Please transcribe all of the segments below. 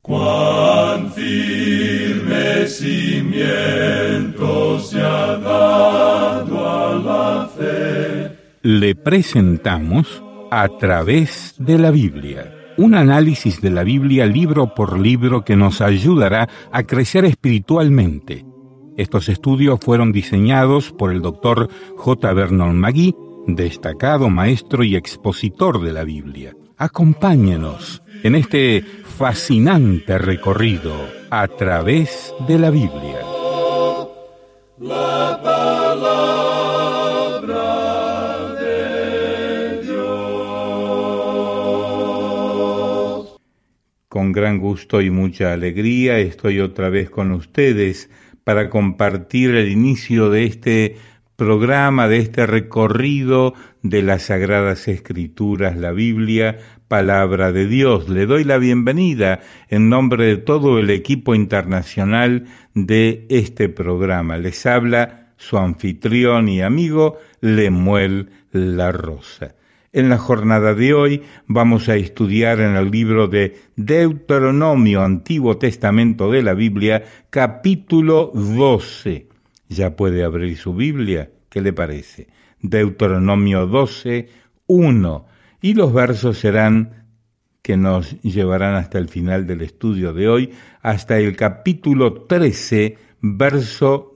Cuán firme cimiento se ha dado a la fe. Le presentamos A través de la Biblia, un análisis de la Biblia libro por libro que nos ayudará a crecer espiritualmente. Estos estudios fueron diseñados por el Dr. J. Vernon McGee, destacado maestro y expositor de la Biblia. Acompáñenos en este fascinante recorrido a través de la Biblia. La palabra de Dios. Con gran gusto y mucha alegría estoy otra vez con ustedes para compartir el inicio de este programa, de este recorrido de las Sagradas Escrituras, la Biblia, Palabra de Dios. Le doy la bienvenida en nombre de todo el equipo internacional de este programa. Les habla su anfitrión y amigo Lemuel La Rosa. En la jornada de hoy vamos a estudiar en el libro de Deuteronomio, Antiguo Testamento de la Biblia, capítulo 12. ¿Ya puede abrir su Biblia? ¿Qué le parece? Deuteronomio 12, 1. Y los versos serán que nos llevarán hasta el final del estudio de hoy, hasta el capítulo 13, verso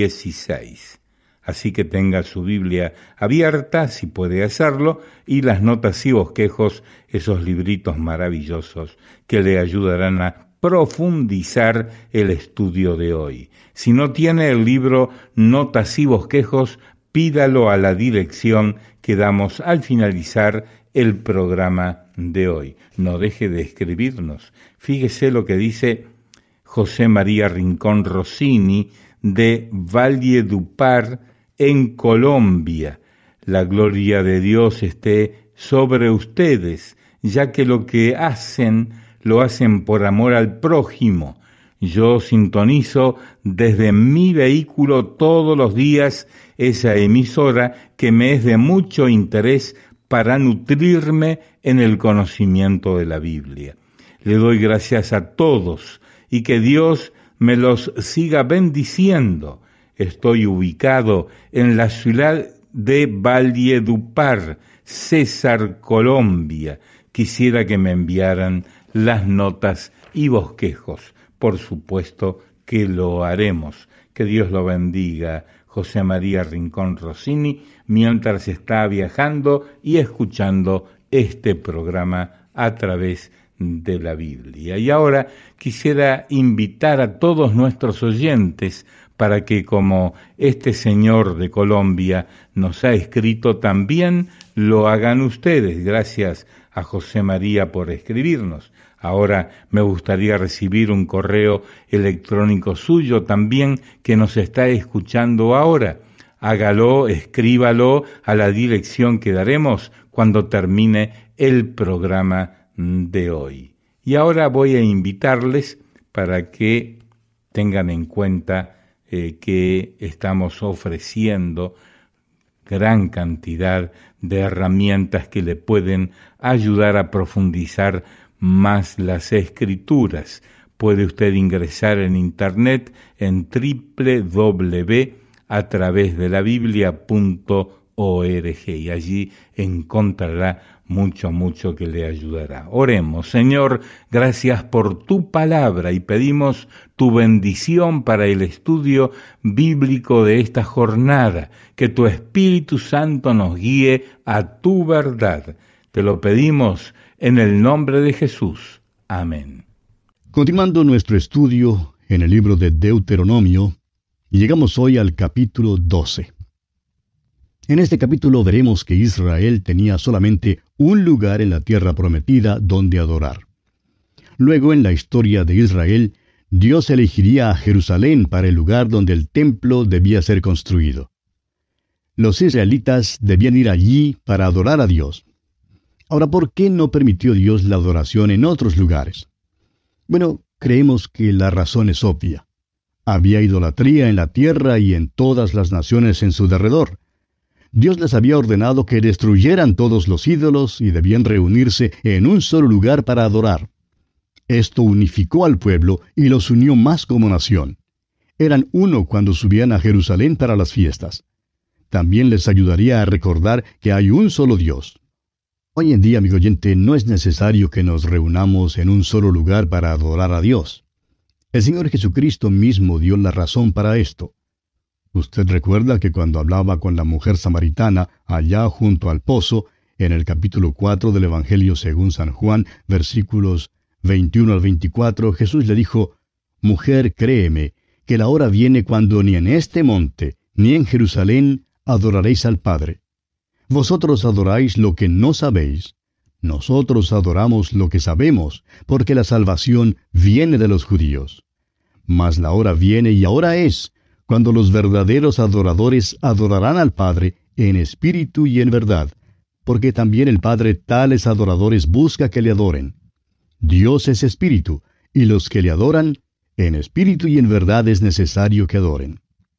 16. Así que tenga su Biblia abierta, si puede hacerlo, y las notas y bosquejos, esos libritos maravillosos que le ayudarán a profundizar el estudio de hoy. Si no tiene el libro Notas y Bosquejos, pídalo a la dirección que damos al finalizar el programa de hoy. No deje de escribirnos. Fíjese lo que dice José María Rincón Rossini de Valledupar, en Colombia. La gloria de Dios esté sobre ustedes, ya que lo que hacen, lo hacen por amor al prójimo. Yo sintonizo desde mi vehículo todos los días esa emisora que me es de mucho interés para nutrirme en el conocimiento de la Biblia. Le doy gracias a todos y que Dios me los siga bendiciendo. Estoy ubicado en la ciudad de Valledupar, César, Colombia. Quisiera que me enviaran las notas y bosquejos. Por supuesto que lo haremos. Que Dios lo bendiga, José María Rincón Rossini, mientras está viajando y escuchando este programa a través de la Biblia. Y ahora quisiera invitar a todos nuestros oyentes para que, como este señor de Colombia nos ha escrito, también lo hagan ustedes. Gracias a José María por escribirnos. Ahora me gustaría recibir un correo electrónico suyo también que nos está escuchando ahora. Hágalo, escríbalo a la dirección que daremos cuando termine el programa de hoy. Y ahora voy a invitarles para que tengan en cuenta que estamos ofreciendo gran cantidad de herramientas que le pueden ayudar a profundizar más las Escrituras. Puede usted ingresar en internet en www.atravesdelabiblia.org y allí encontrará mucho que le ayudará. Oremos. Señor, gracias por tu palabra y pedimos tu bendición para el estudio bíblico de esta jornada, que tu Espíritu Santo nos guíe a tu verdad. Te lo pedimos en el nombre de Jesús. Amén. Continuando nuestro estudio en el libro de Deuteronomio, llegamos hoy al capítulo 12. En este capítulo veremos que Israel tenía solamente un lugar en la tierra prometida donde adorar. Luego, en la historia de Israel, Dios elegiría a Jerusalén para el lugar donde el templo debía ser construido. Los israelitas debían ir allí para adorar a Dios. Ahora, ¿por qué no permitió Dios la adoración en otros lugares? Bueno, creemos que la razón es obvia. Había idolatría en la tierra y en todas las naciones en su derredor. Dios les había ordenado que destruyeran todos los ídolos y debían reunirse en un solo lugar para adorar. Esto unificó al pueblo y los unió más como nación. Eran uno cuando subían a Jerusalén para las fiestas. También les ayudaría a recordar que hay un solo Dios. Hoy en día, amigo oyente, no es necesario que nos reunamos en un solo lugar para adorar a Dios. El Señor Jesucristo mismo dio la razón para esto. Usted recuerda que cuando hablaba con la mujer samaritana allá junto al pozo, en el capítulo 4 del Evangelio según San Juan, versículos 21 al 24, Jesús le dijo: «Mujer, créeme, que la hora viene cuando ni en este monte, ni en Jerusalén adoraréis al Padre. Vosotros adoráis lo que no sabéis. Nosotros adoramos lo que sabemos, porque la salvación viene de los judíos. Mas la hora viene y ahora es, cuando los verdaderos adoradores adorarán al Padre en espíritu y en verdad, porque también el Padre tales adoradores busca que le adoren. Dios es espíritu, y los que le adoran, en espíritu y en verdad es necesario que adoren».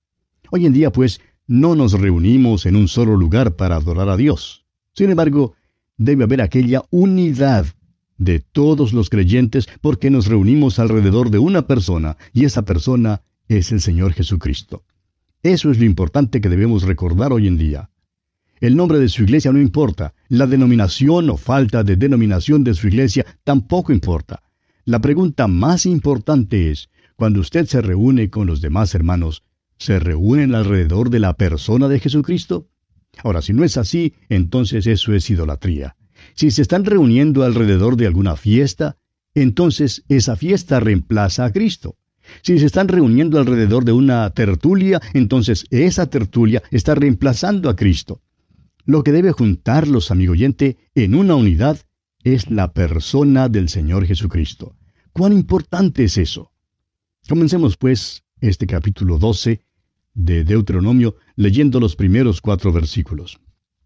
Hoy en día, pues, no nos reunimos en un solo lugar para adorar a Dios. Sin embargo, debe haber aquella unidad de todos los creyentes porque nos reunimos alrededor de una persona, y esa persona es el Señor Jesucristo. Eso es lo importante que debemos recordar hoy en día. El nombre de su iglesia no importa, la denominación o falta de denominación de su iglesia tampoco importa. La pregunta más importante es, cuando usted se reúne con los demás hermanos, ¿se reúnen alrededor de la persona de Jesucristo? Ahora, si no es así, entonces eso es idolatría. Si se están reuniendo alrededor de alguna fiesta, entonces esa fiesta reemplaza a Cristo. Si se están reuniendo alrededor de una tertulia, entonces esa tertulia está reemplazando a Cristo. Lo que debe juntarlos, amigo oyente, en una unidad es la persona del Señor Jesucristo. ¿Cuán importante es eso? Comencemos, pues, este capítulo 12 de Deuteronomio, leyendo los primeros 4 versículos.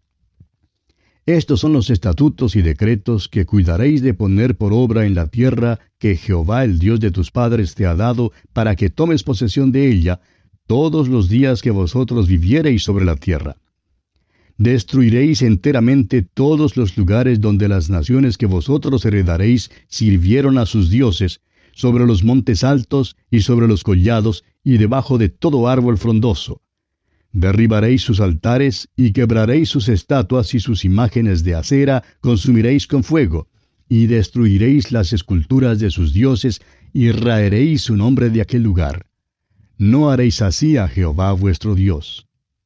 «Estos son los estatutos y decretos que cuidaréis de poner por obra en la tierra que Jehová, el Dios de tus padres, te ha dado, para que tomes posesión de ella todos los días que vosotros viviereis sobre la tierra. Destruiréis enteramente todos los lugares donde las naciones que vosotros heredaréis sirvieron a sus dioses, sobre los montes altos y sobre los collados y debajo de todo árbol frondoso. Derribaréis sus altares y quebraréis sus estatuas y sus imágenes de acera consumiréis con fuego, y destruiréis las esculturas de sus dioses y raeréis su nombre de aquel lugar. No haréis así a Jehová vuestro Dios».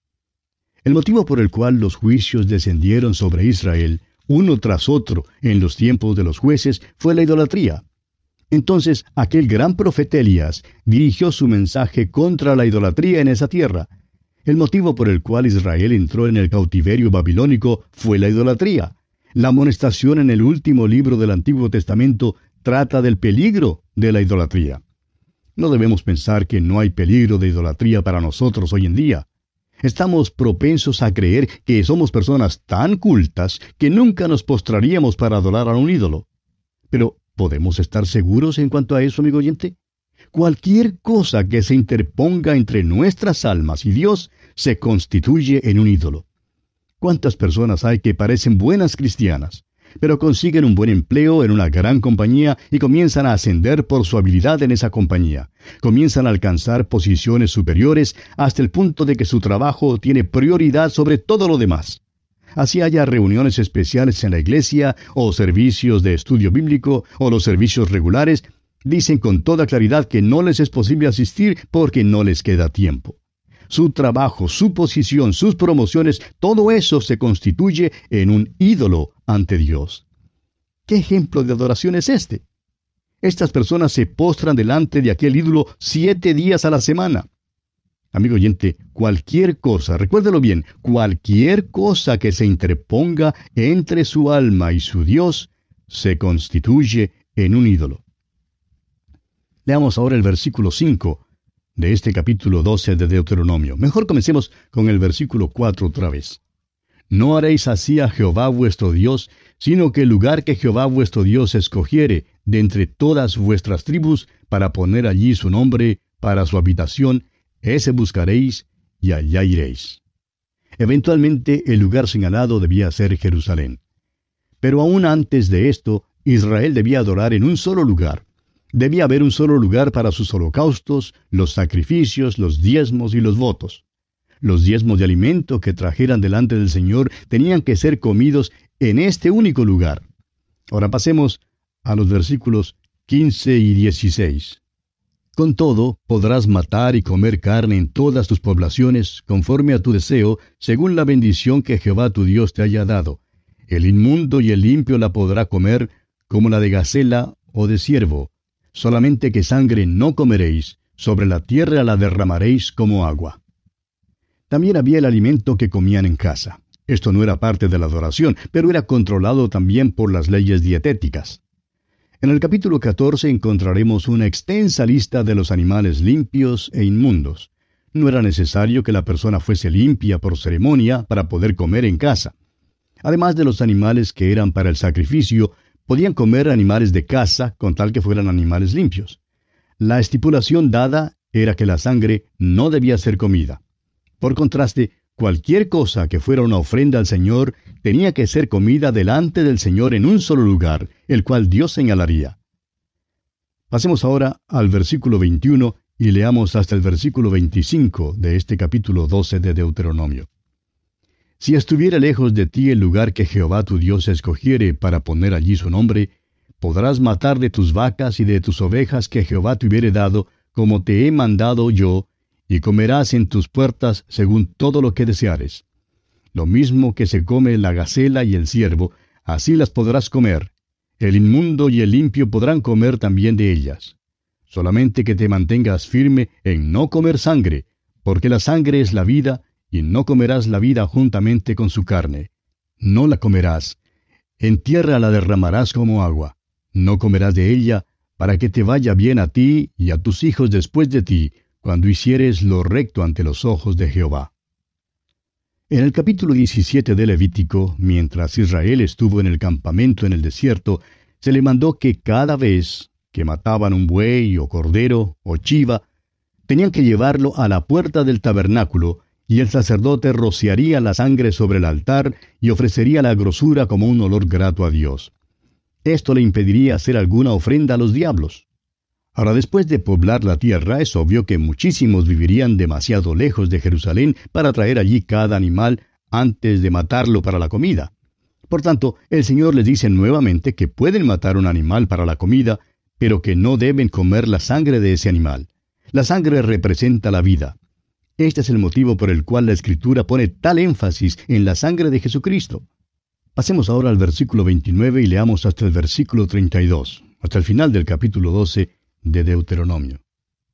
El motivo por el cual los juicios descendieron sobre Israel, uno tras otro, en los tiempos de los jueces, fue la idolatría. Entonces aquel gran profeta Elías dirigió su mensaje contra la idolatría en esa tierra. El motivo por el cual Israel entró en el cautiverio babilónico fue la idolatría. La amonestación en el último libro del Antiguo Testamento trata del peligro de la idolatría. No debemos pensar que no hay peligro de idolatría para nosotros hoy en día. Estamos propensos a creer que somos personas tan cultas que nunca nos postraríamos para adorar a un ídolo. Pero, ¿podemos estar seguros en cuanto a eso, amigo oyente? Cualquier cosa que se interponga entre nuestras almas y Dios se constituye en un ídolo. ¿Cuántas personas hay que parecen buenas cristianas, pero consiguen un buen empleo en una gran compañía y comienzan a ascender por su habilidad en esa compañía? Comienzan a alcanzar posiciones superiores hasta el punto de que su trabajo tiene prioridad sobre todo lo demás. Así haya reuniones especiales en la iglesia, o servicios de estudio bíblico, o los servicios regulares, dicen con toda claridad que no les es posible asistir porque no les queda tiempo. Su trabajo, su posición, sus promociones, todo eso se constituye en un ídolo ante Dios. ¿Qué ejemplo de adoración es este? Estas personas se postran delante de aquel ídolo 7 días a la semana. Amigo oyente, cualquier cosa, recuérdelo bien, cualquier cosa que se interponga entre su alma y su Dios, se constituye en un ídolo. Leamos ahora el versículo 5 de este capítulo 12 de Deuteronomio. Mejor comencemos con el versículo 4 otra vez. «No haréis así a Jehová vuestro Dios, sino que el lugar que Jehová vuestro Dios escogiere de entre todas vuestras tribus para poner allí su nombre para su habitación, ese buscaréis y allá iréis». Eventualmente el lugar señalado debía ser Jerusalén. Pero aún antes de esto, Israel debía adorar en un solo lugar, Debía haber un solo lugar para sus holocaustos, los sacrificios, los diezmos y los votos. Los diezmos de alimento que trajeran delante del Señor tenían que ser comidos en este único lugar. Ahora pasemos a los versículos 15 y 16. Con todo, podrás matar y comer carne en todas tus poblaciones, conforme a tu deseo, según la bendición que Jehová tu Dios te haya dado. El inmundo y el limpio la podrá comer, como la de gacela o de ciervo. Solamente que sangre no comeréis, sobre la tierra la derramaréis como agua. También había el alimento que comían en casa. Esto no era parte de la adoración, pero era controlado también por las leyes dietéticas. En el capítulo 14 encontraremos una extensa lista de los animales limpios e inmundos. No era necesario que la persona fuese limpia por ceremonia para poder comer en casa. Además de los animales que eran para el sacrificio, podían comer animales de caza con tal que fueran animales limpios. La estipulación dada era que la sangre no debía ser comida. Por contraste, cualquier cosa que fuera una ofrenda al Señor tenía que ser comida delante del Señor en un solo lugar, el cual Dios señalaría. Pasemos ahora al versículo 21 y leamos hasta el versículo 25 de este capítulo 12 de Deuteronomio. Si estuviera lejos de ti el lugar que Jehová tu Dios escogiere para poner allí su nombre, podrás matar de tus vacas y de tus ovejas que Jehová te hubiere dado, como te he mandado yo, y comerás en tus puertas según todo lo que deseares. Lo mismo que se come la gacela y el ciervo, así las podrás comer. El inmundo y el limpio podrán comer también de ellas. Solamente que te mantengas firme en no comer sangre, porque la sangre es la vida, y no comerás la vida juntamente con su carne. No la comerás. En tierra la derramarás como agua. No comerás de ella, para que te vaya bien a ti y a tus hijos después de ti, cuando hicieres lo recto ante los ojos de Jehová. En el capítulo 17 de Levítico, mientras Israel estuvo en el campamento en el desierto, se le mandó que cada vez que mataban un buey o cordero o chiva, tenían que llevarlo a la puerta del tabernáculo, y el sacerdote rociaría la sangre sobre el altar y ofrecería la grosura como un olor grato a Dios. Esto le impediría hacer alguna ofrenda a los diablos. Ahora, después de poblar la tierra, es obvio que muchísimos vivirían demasiado lejos de Jerusalén para traer allí cada animal antes de matarlo para la comida. Por tanto, el Señor les dice nuevamente que pueden matar un animal para la comida, pero que no deben comer la sangre de ese animal. La sangre representa la vida. Este es el motivo por el cual la Escritura pone tal énfasis en la sangre de Jesucristo. Pasemos ahora al versículo 29 y leamos hasta el versículo 32, hasta el final del capítulo 12 de Deuteronomio.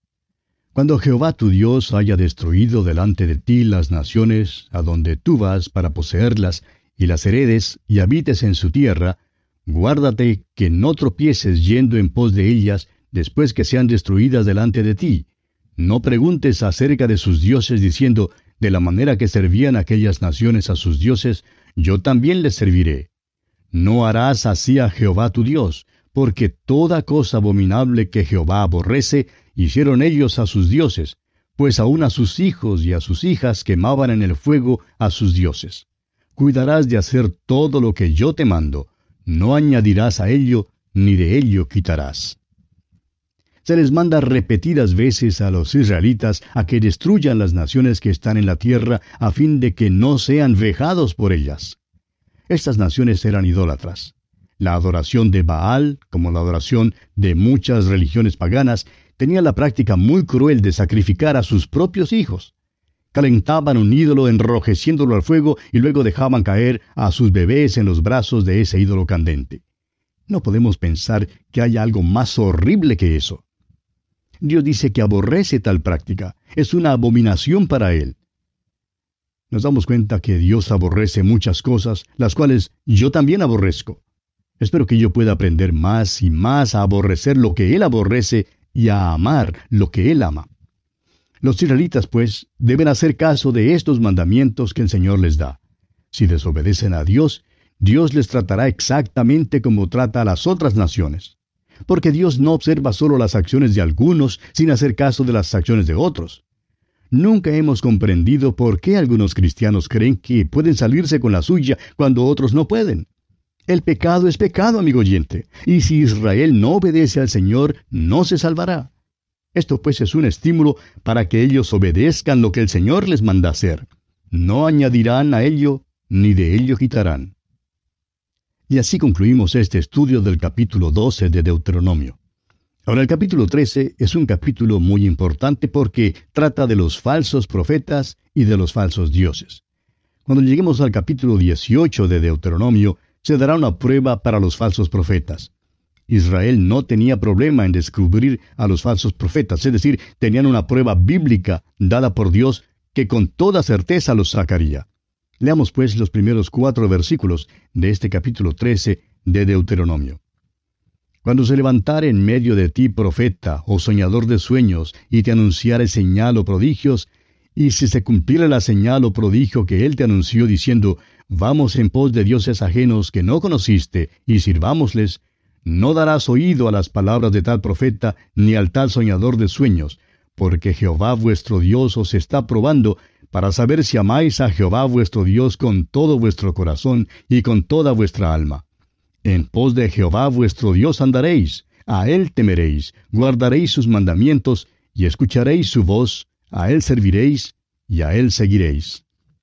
Cuando Jehová tu Dios haya destruido delante de ti las naciones a donde tú vas para poseerlas, y las heredes y habites en su tierra, guárdate que no tropieces yendo en pos de ellas después que sean destruidas delante de ti. No preguntes acerca de sus dioses diciendo, de la manera que servían aquellas naciones a sus dioses, yo también les serviré. No harás así a Jehová tu Dios, porque toda cosa abominable que Jehová aborrece, hicieron ellos a sus dioses, pues aun a sus hijos y a sus hijas quemaban en el fuego a sus dioses. Cuidarás de hacer todo lo que yo te mando, no añadirás a ello, ni de ello quitarás. Se les manda repetidas veces a los israelitas a que destruyan las naciones que están en la tierra a fin de que no sean vejados por ellas. Estas naciones eran idólatras. La adoración de Baal, como la adoración de muchas religiones paganas, tenía la práctica muy cruel de sacrificar a sus propios hijos. Calentaban un ídolo enrojeciéndolo al fuego y luego dejaban caer a sus bebés en los brazos de ese ídolo candente. No podemos pensar que haya algo más horrible que eso. Dios dice que aborrece tal práctica. Es una abominación para Él. Nos damos cuenta que Dios aborrece muchas cosas, las cuales yo también aborrezco. Espero que yo pueda aprender más y más a aborrecer lo que Él aborrece y a amar lo que Él ama. Los israelitas, pues, deben hacer caso de estos mandamientos que el Señor les da. Si desobedecen a Dios, Dios les tratará exactamente como trata a las otras naciones. Porque Dios no observa solo las acciones de algunos sin hacer caso de las acciones de otros. Nunca hemos comprendido por qué algunos cristianos creen que pueden salirse con la suya cuando otros no pueden. El pecado es pecado, amigo oyente, y si Israel no obedece al Señor, no se salvará. Esto pues es un estímulo para que ellos obedezcan lo que el Señor les manda hacer. No añadirán a ello, ni de ello quitarán. Y así concluimos este estudio del capítulo 12 de Deuteronomio. Ahora el capítulo 13 es un capítulo muy importante porque trata de los falsos profetas y de los falsos dioses. Cuando lleguemos al capítulo 18 de Deuteronomio, se dará una prueba para los falsos profetas. Israel no tenía problema en descubrir a los falsos profetas, es decir, tenían una prueba bíblica dada por Dios que con toda certeza los sacaría. Leamos pues los primeros 4 versículos de este capítulo 13 de Deuteronomio. Cuando se levantare en medio de ti profeta o soñador de sueños y te anunciare señal o prodigios, y si se cumpliera la señal o prodigio que él te anunció diciendo, vamos en pos de dioses ajenos que no conociste y sirvámosles, no darás oído a las palabras de tal profeta ni al tal soñador de sueños, porque Jehová vuestro Dios os está probando para saber si amáis a Jehová vuestro Dios con todo vuestro corazón y con toda vuestra alma. En pos de Jehová vuestro Dios andaréis, a él temeréis, guardaréis sus mandamientos y escucharéis su voz, a él serviréis y a él seguiréis.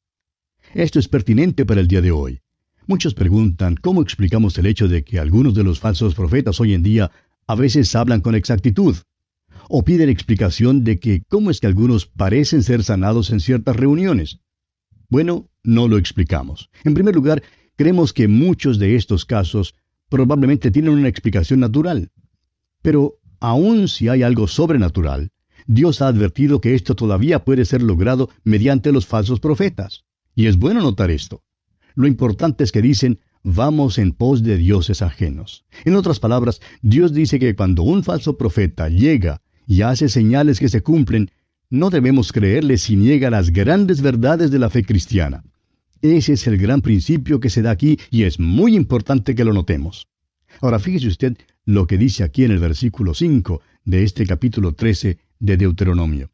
Esto es pertinente para el día de hoy. Muchos preguntan cómo explicamos el hecho de que algunos de los falsos profetas hoy en día a veces hablan con exactitud, o piden explicación de que cómo es que algunos parecen ser sanados en ciertas reuniones. Bueno, no lo explicamos. En primer lugar, creemos que muchos de estos casos probablemente tienen una explicación natural. Pero aun si hay algo sobrenatural, Dios ha advertido que esto todavía puede ser logrado mediante los falsos profetas. Y es bueno notar esto. Lo importante es que dicen, vamos en pos de dioses ajenos. En otras palabras, Dios dice que cuando un falso profeta llega y hace señales que se cumplen, no debemos creerle si niega las grandes verdades de la fe cristiana. Ese es el gran principio que se da aquí y es muy importante que lo notemos. Ahora fíjese usted lo que dice aquí en el versículo 5 de este capítulo 13 de Deuteronomio.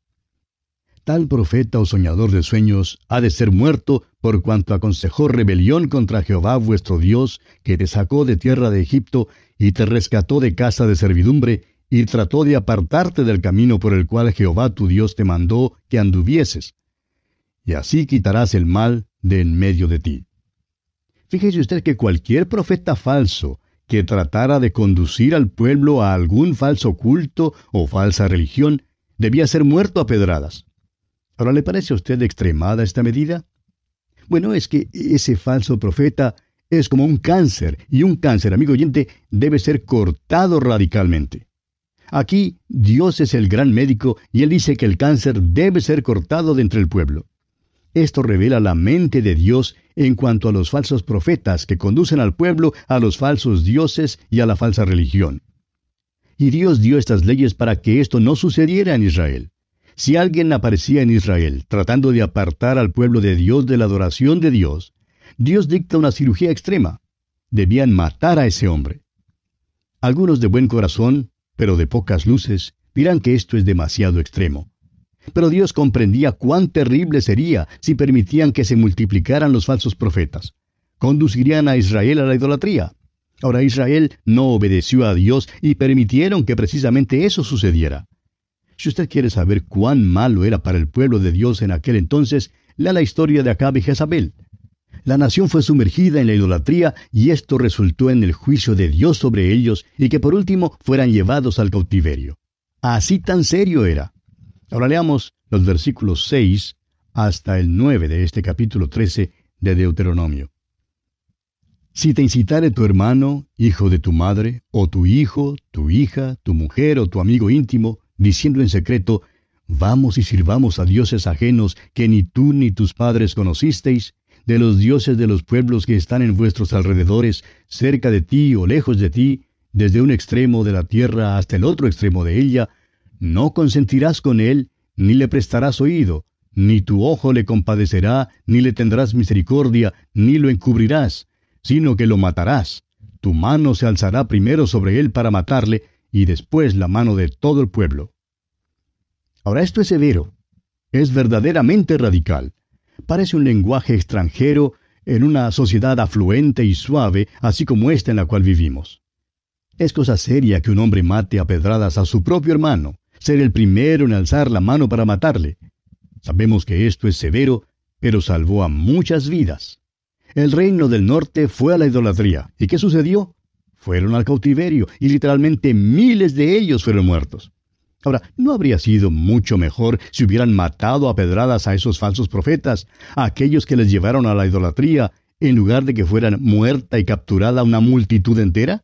Tal profeta o soñador de sueños ha de ser muerto por cuanto aconsejó rebelión contra Jehová vuestro Dios, que te sacó de tierra de Egipto y te rescató de casa de servidumbre, y trató de apartarte del camino por el cual Jehová tu Dios te mandó que anduvieses. Y así quitarás el mal de en medio de ti. Fíjese usted que cualquier profeta falso que tratara de conducir al pueblo a algún falso culto o falsa religión, debía ser muerto a pedradas. ¿Ahora le parece a usted extremada esta medida? Bueno, es que ese falso profeta es como un cáncer, y un cáncer, amigo oyente, debe ser cortado radicalmente. Aquí Dios es el gran médico y Él dice que el cáncer debe ser cortado de entre el pueblo. Esto revela la mente de Dios en cuanto a los falsos profetas que conducen al pueblo a los falsos dioses y a la falsa religión. Y Dios dio estas leyes para que esto no sucediera en Israel. Si alguien aparecía en Israel tratando de apartar al pueblo de Dios de la adoración de Dios, Dios dicta una cirugía extrema. Debían matar a ese hombre. Algunos de buen corazón, pero de pocas luces, dirán que esto es demasiado extremo. Pero Dios comprendía cuán terrible sería si permitían que se multiplicaran los falsos profetas. Conducirían a Israel a la idolatría. Ahora Israel no obedeció a Dios y permitieron que precisamente eso sucediera. Si usted quiere saber cuán malo era para el pueblo de Dios en aquel entonces, lea la historia de Acab y Jezabel. La nación fue sumergida en la idolatría y esto resultó en el juicio de Dios sobre ellos y que por último fueran llevados al cautiverio. Así tan serio era. Ahora leamos los versículos 6 hasta el 9 de este capítulo 13 de Deuteronomio. Si te incitare tu hermano, hijo de tu madre, o tu hijo, tu hija, tu mujer o tu amigo íntimo, diciendo en secreto, vamos y sirvamos a dioses ajenos que ni tú ni tus padres conocisteis, de los dioses de los pueblos que están en vuestros alrededores, cerca de ti o lejos de ti, desde un extremo de la tierra hasta el otro extremo de ella, no consentirás con él, ni le prestarás oído, ni tu ojo le compadecerá, ni le tendrás misericordia, ni lo encubrirás, sino que lo matarás. Tu mano se alzará primero sobre él para matarle, y después la mano de todo el pueblo. Ahora esto es severo, es verdaderamente radical. Parece un lenguaje extranjero en una sociedad afluente y suave, así como esta en la cual vivimos. Es cosa seria que un hombre mate a pedradas a su propio hermano, ser el primero en alzar la mano para matarle. Sabemos que esto es severo, pero salvó a muchas vidas. El reino del norte fue a la idolatría. ¿Y qué sucedió? Fueron al cautiverio, y literalmente miles de ellos fueron muertos. Ahora, ¿no habría sido mucho mejor si hubieran matado a pedradas a esos falsos profetas, a aquellos que les llevaron a la idolatría, en lugar de que fueran muerta y capturada una multitud entera?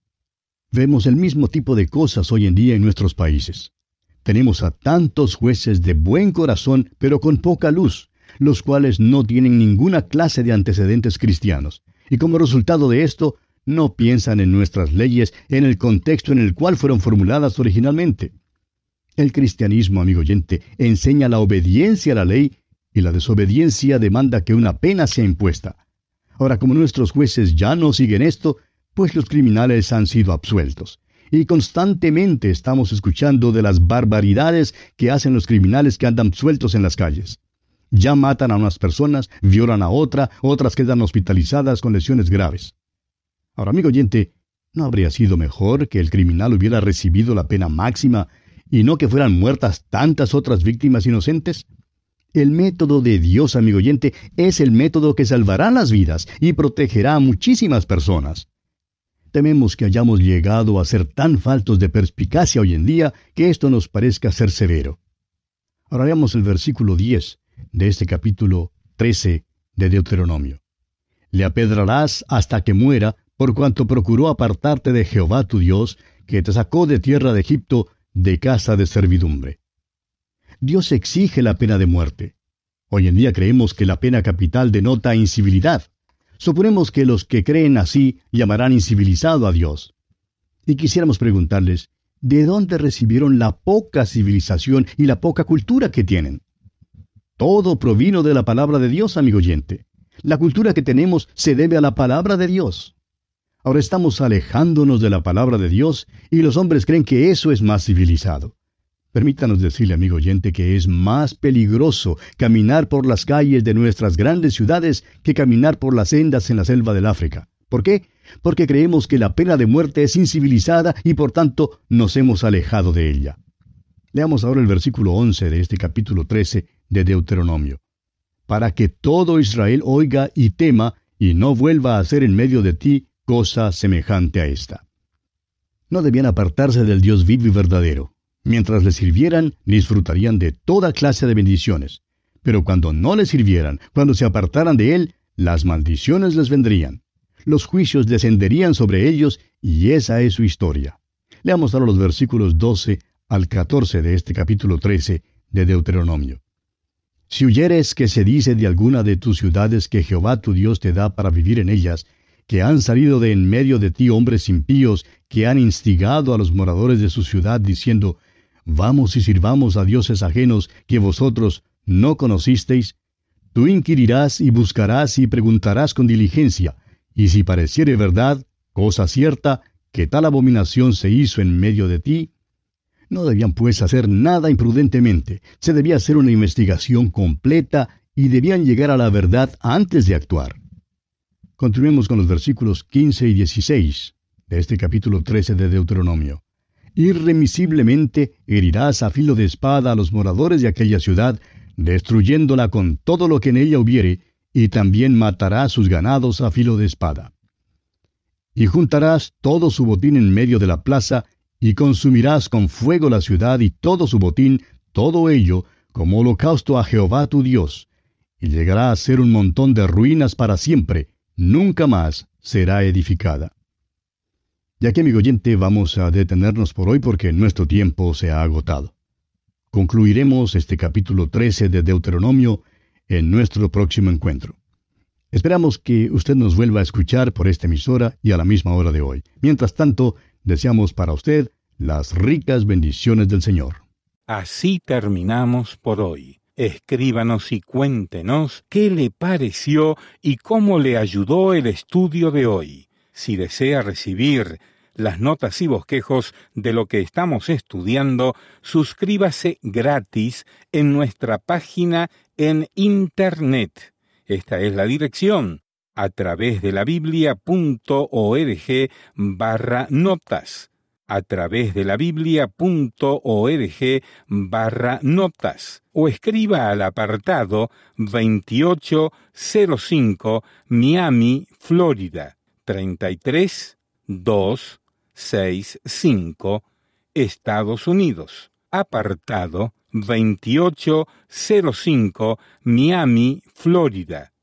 Vemos el mismo tipo de cosas hoy en día en nuestros países. Tenemos a tantos jueces de buen corazón, pero con poca luz, los cuales no tienen ninguna clase de antecedentes cristianos, y como resultado de esto, no piensan en nuestras leyes en el contexto en el cual fueron formuladas originalmente. El cristianismo, amigo oyente, enseña la obediencia a la ley, y la desobediencia demanda que una pena sea impuesta. Ahora, como nuestros jueces ya no siguen esto, pues los criminales han sido absueltos. Y constantemente estamos escuchando de las barbaridades que hacen los criminales que andan sueltos en las calles. Ya matan a unas personas, violan a otras quedan hospitalizadas con lesiones graves. Ahora, amigo oyente, ¿no habría sido mejor que el criminal hubiera recibido la pena máxima y no que fueran muertas tantas otras víctimas inocentes? El método de Dios, amigo oyente, es el método que salvará las vidas y protegerá a muchísimas personas. Tememos que hayamos llegado a ser tan faltos de perspicacia hoy en día que esto nos parezca ser severo. Ahora veamos el versículo 10 de este capítulo 13 de Deuteronomio. Le apedrarás hasta que muera, por cuanto procuró apartarte de Jehová tu Dios, que te sacó de tierra de Egipto, de casa de servidumbre. Dios exige la pena de muerte. Hoy en día creemos que la pena capital denota incivilidad. Suponemos que los que creen así llamarán incivilizado a Dios. Y quisiéramos preguntarles, ¿de dónde recibieron la poca civilización y la poca cultura que tienen? Todo provino de la palabra de Dios, amigo oyente. La cultura que tenemos se debe a la palabra de Dios. Ahora estamos alejándonos de la palabra de Dios y los hombres creen que eso es más civilizado. Permítanos decirle, amigo oyente, que es más peligroso caminar por las calles de nuestras grandes ciudades que caminar por las sendas en la selva del África. ¿Por qué? Porque creemos que la pena de muerte es incivilizada y por tanto nos hemos alejado de ella. Leamos ahora el versículo 11 de este capítulo 13 de Deuteronomio. Para que todo Israel oiga y tema y no vuelva a hacer en medio de ti cosa semejante a esta. No debían apartarse del Dios vivo y verdadero. Mientras le sirvieran, disfrutarían de toda clase de bendiciones. Pero cuando no le sirvieran, cuando se apartaran de él, las maldiciones les vendrían. Los juicios descenderían sobre ellos, y esa es su historia. Leamos ahora los versículos 12 al 14 de este capítulo 13 de Deuteronomio. Si huyeres que se dice de alguna de tus ciudades que Jehová tu Dios te da para vivir en ellas, que han salido de en medio de ti hombres impíos que han instigado a los moradores de su ciudad, diciendo, vamos y sirvamos a dioses ajenos que vosotros no conocisteis, tú inquirirás y buscarás y preguntarás con diligencia, y si pareciere verdad, cosa cierta, que tal abominación se hizo en medio de ti, no debían pues hacer nada imprudentemente, se debía hacer una investigación completa y debían llegar a la verdad antes de actuar. Continuemos con los versículos 15 y 16 de este capítulo 13 de Deuteronomio. Irremisiblemente herirás a filo de espada a los moradores de aquella ciudad, destruyéndola con todo lo que en ella hubiere, y también matarás sus ganados a filo de espada. Y juntarás todo su botín en medio de la plaza, y consumirás con fuego la ciudad y todo su botín, todo ello, como holocausto a Jehová tu Dios, y llegará a ser un montón de ruinas para siempre, nunca más será edificada. Y aquí, amigo oyente, vamos a detenernos por hoy porque nuestro tiempo se ha agotado. Concluiremos este capítulo 13 de Deuteronomio en nuestro próximo encuentro. Esperamos que usted nos vuelva a escuchar por esta emisora y a la misma hora de hoy. Mientras tanto, deseamos para usted las ricas bendiciones del Señor. Así terminamos por hoy. Escríbanos y cuéntenos qué le pareció y cómo le ayudó el estudio de hoy. Si desea recibir las notas y bosquejos de lo que estamos estudiando, suscríbase gratis en nuestra página en Internet. Esta es la dirección a través de la biblia.org/notas, a través de la biblia.org/notas, o escriba al apartado 2805 Miami, Florida, 33265, Estados Unidos. Apartado 2805 Miami, Florida,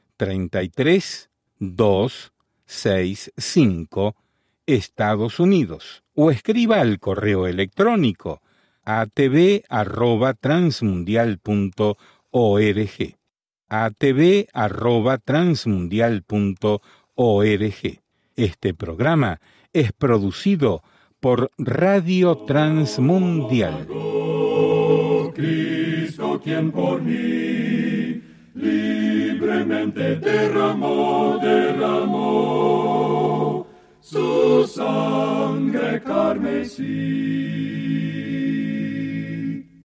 33265, Estados Unidos. O escriba al correo electrónico atv@transmundial.org, atv@transmundial.org. Este programa es producido por Radio Transmundial. Cristo, quien por mí libremente derramó su sangre carmesí.